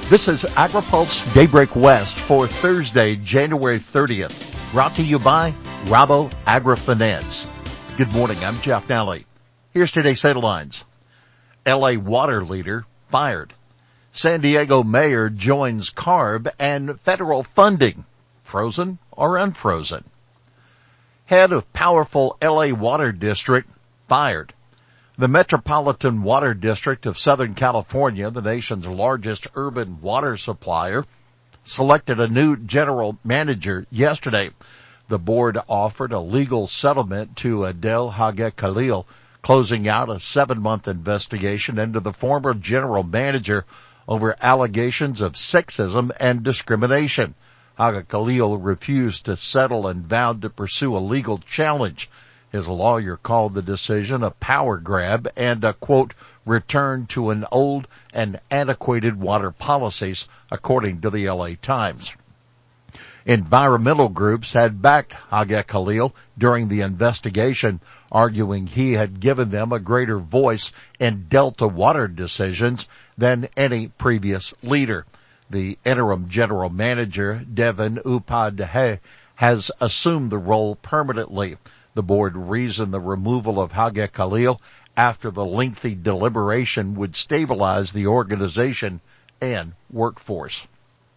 This is AgriPulse Daybreak West for Thursday, January 30th, brought to you by Rabo AgriFinance. Good morning, I'm Jeff Nally. Here's today's headlines. LA water leader fired. San Diego mayor joins CARB and federal funding. Frozen or unfrozen? Head of powerful LA water district fired. The Metropolitan Water District of Southern California, the nation's largest urban water supplier, selected a new general manager yesterday. The board offered a legal settlement to Adel Hague-Khalil, closing out a 7-month investigation into the former general manager over allegations of sexism and discrimination. Hague-Khalil refused to settle and vowed to pursue a legal challenge. His lawyer called the decision a power grab and a, quote, return to an old and antiquated water policies, according to the LA Times. Environmental groups had backed Hague-Khalil during the investigation, arguing he had given them a greater voice in Delta water decisions than any previous leader. The interim general manager, Devin Upadhyay, has assumed the role permanently. The board reasoned the removal of Hague-Khalil after the lengthy deliberation would stabilize the organization and workforce.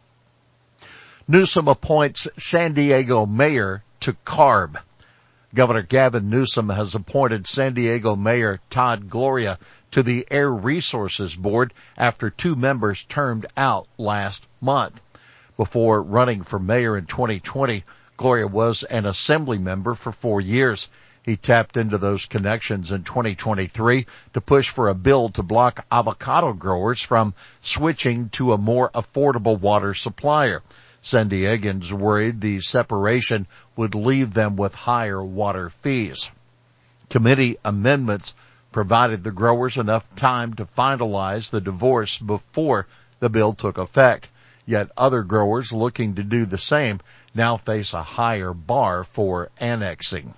Newsom appoints San Diego mayor to CARB. Governor Gavin Newsom has appointed San Diego Mayor Todd Gloria to the Air Resources Board after 2 members termed out last month. Before running for mayor in 2020, Gloria was an assembly member for 4 years. He tapped into those connections in 2023 to push for a bill to block avocado growers from switching to a more affordable water supplier. San Diegans worried the separation would leave them with higher water fees. Committee amendments provided the growers enough time to finalize the divorce before the bill took effect. Yet other growers looking to do the same now face a higher bar for annexing.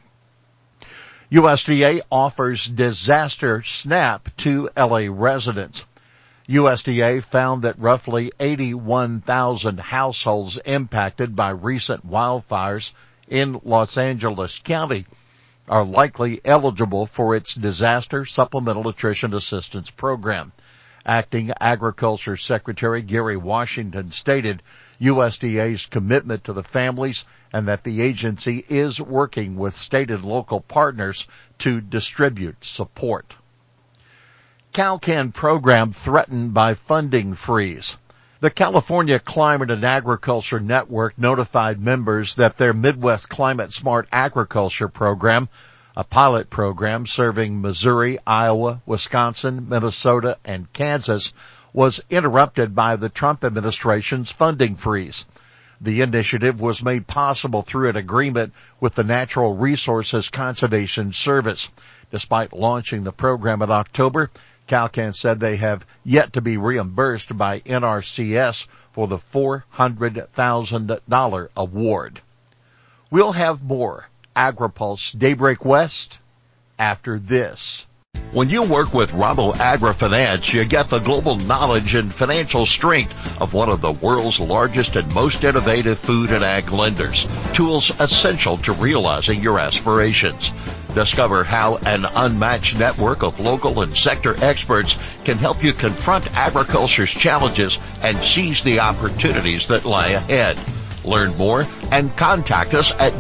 USDA offers disaster SNAP to LA residents. USDA found that roughly 81,000 households impacted by recent wildfires in Los Angeles County are likely eligible for its Disaster Supplemental Nutrition Assistance Program. Acting Agriculture Secretary Gary Washington stated USDA's commitment to the families and that the agency is working with state and local partners to distribute support. CalCan program threatened by funding freeze. The California Climate and Agriculture Network notified members that their Midwest Climate Smart Agriculture program, a pilot program serving Missouri, Iowa, Wisconsin, Minnesota, and Kansas, was interrupted by the Trump administration's funding freeze. The initiative was made possible through an agreement with the Natural Resources Conservation Service. Despite launching the program in October, CalCan said they have yet to be reimbursed by NRCS for the $400,000 award. We'll have more AgriPulse Daybreak West after this. When you work with Rabo AgriFinance, you get the global knowledge and financial strength of one of the world's largest and most innovative food and ag lenders. Tools essential to realizing your aspirations. Discover how an unmatched network of local and sector experts can help you confront agriculture's challenges and seize the opportunities that lie ahead. Learn more and contact us at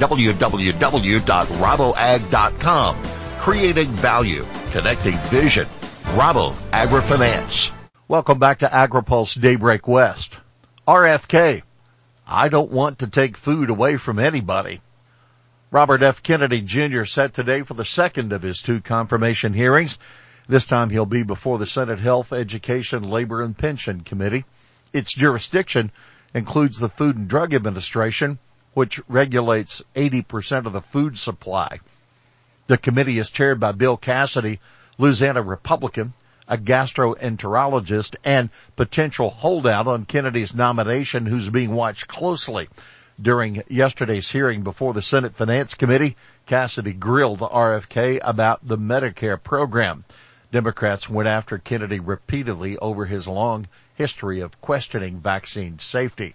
www.raboag.com. Creating value, connecting vision. Rabo AgriFinance. Welcome back to AgriPulse Daybreak West. RFK. I don't want to take food away from anybody. Robert F. Kennedy Jr. set today for the second of his 2 confirmation hearings. This time he'll be before the Senate Health, Education, Labor, and Pension Committee. Its jurisdiction includes the Food and Drug Administration, which regulates 80% of the food supply. The committee is chaired by Bill Cassidy, Louisiana Republican, a gastroenterologist and potential holdout on Kennedy's nomination who's being watched closely. During yesterday's hearing before the Senate Finance Committee, Cassidy grilled the RFK about the Medicare program. Democrats went after Kennedy repeatedly over his long history of questioning vaccine safety.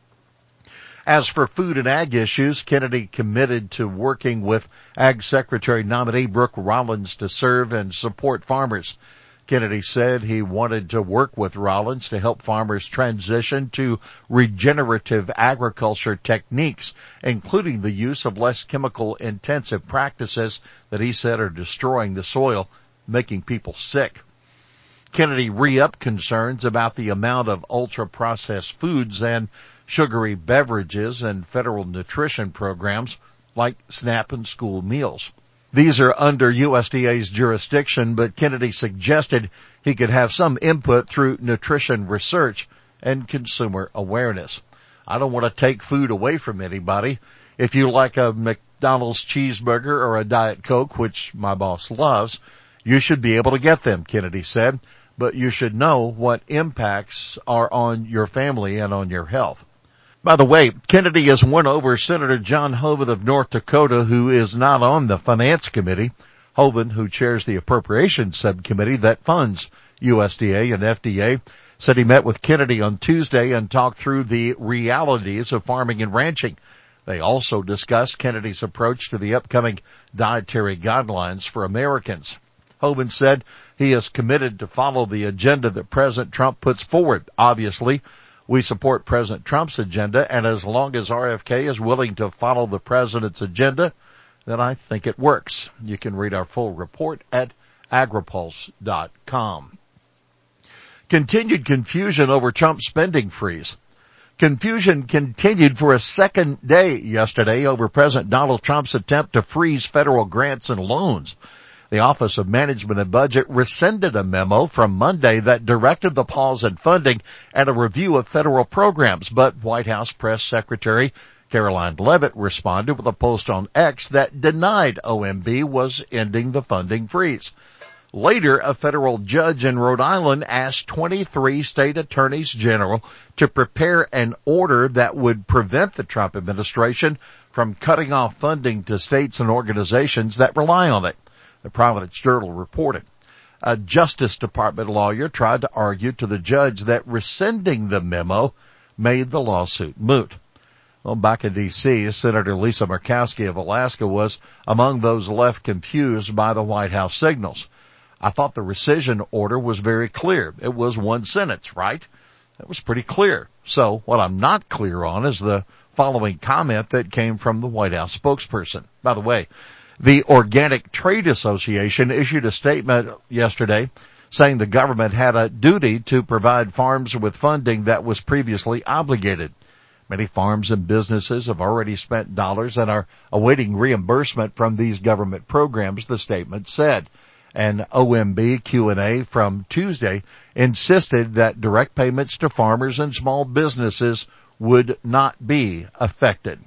As for food and ag issues, Kennedy committed to working with Ag Secretary nominee Brooke Rollins to serve and support farmers. Kennedy said he wanted to work with Rollins to help farmers transition to regenerative agriculture techniques, including the use of less chemical-intensive practices that he said are destroying the soil, making people sick. Kennedy re-upped concerns about the amount of ultra-processed foods and sugary beverages and federal nutrition programs like SNAP and school meals. These are under USDA's jurisdiction, but Kennedy suggested he could have some input through nutrition research and consumer awareness. I don't want to take food away from anybody. If you like a McDonald's cheeseburger or a Diet Coke, which my boss loves, you should be able to get them, Kennedy said, but you should know what impacts are on your family and on your health. By the way, Kennedy has won over Senator John Hoeven of North Dakota, who is not on the Finance Committee. Hoeven, who chairs the Appropriations Subcommittee that funds USDA and FDA, said he met with Kennedy on Tuesday and talked through the realities of farming and ranching. They also discussed Kennedy's approach to the upcoming dietary guidelines for Americans. Hoeven said he is committed to follow the agenda that President Trump puts forward. Obviously, we support President Trump's agenda, and as long as RFK is willing to follow the president's agenda, then I think it works. You can read our full report at agripulse.com. Continued confusion over Trump's spending freeze. Confusion continued for a second day yesterday over President Donald Trump's attempt to freeze federal grants and loans. The Office of Management and Budget rescinded a memo from Monday that directed the pause in funding and a review of federal programs, but White House Press Secretary Caroline Leavitt responded with a post on X that denied OMB was ending the funding freeze. Later, a federal judge in Rhode Island asked 23 state attorneys general to prepare an order that would prevent the Trump administration from cutting off funding to states and organizations that rely on it. The Providence Journal reported. A Justice Department lawyer tried to argue to the judge that rescinding the memo made the lawsuit moot. Well, back in D.C., Senator Lisa Murkowski of Alaska was among those left confused by the White House signals. I thought the rescission order was very clear. It was one sentence, right? That was pretty clear. So what I'm not clear on is the following comment that came from the White House spokesperson. By the way, the Organic Trade Association issued a statement yesterday saying the government had a duty to provide farms with funding that was previously obligated. Many farms and businesses have already spent dollars and are awaiting reimbursement from these government programs, the statement said. An OMB Q&A from Tuesday insisted that direct payments to farmers and small businesses would not be affected.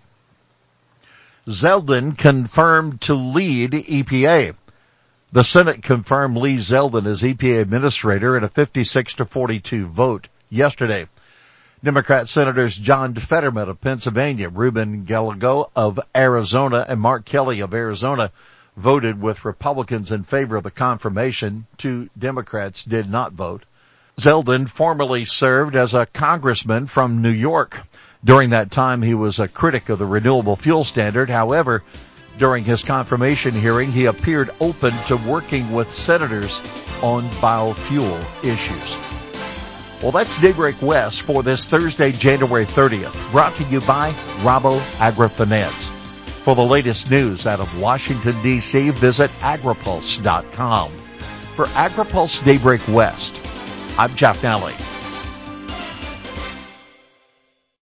Zeldin confirmed to lead EPA. The Senate confirmed Lee Zeldin as EPA administrator in a 56-42 vote yesterday. Democrat Senators John Fetterman of Pennsylvania, Ruben Gallego of Arizona, and Mark Kelly of Arizona voted with Republicans in favor of the confirmation. 2 Democrats did not vote. Zeldin formerly served as a congressman from New York. During that time, he was a critic of the renewable fuel standard. However, during his confirmation hearing, he appeared open to working with senators on biofuel issues. Well, that's Daybreak West for this Thursday, January 30th, brought to you by Rabo AgriFinance. For the latest news out of Washington, D.C., visit agripulse.com. For AgriPulse Daybreak West, I'm Jeff Nally.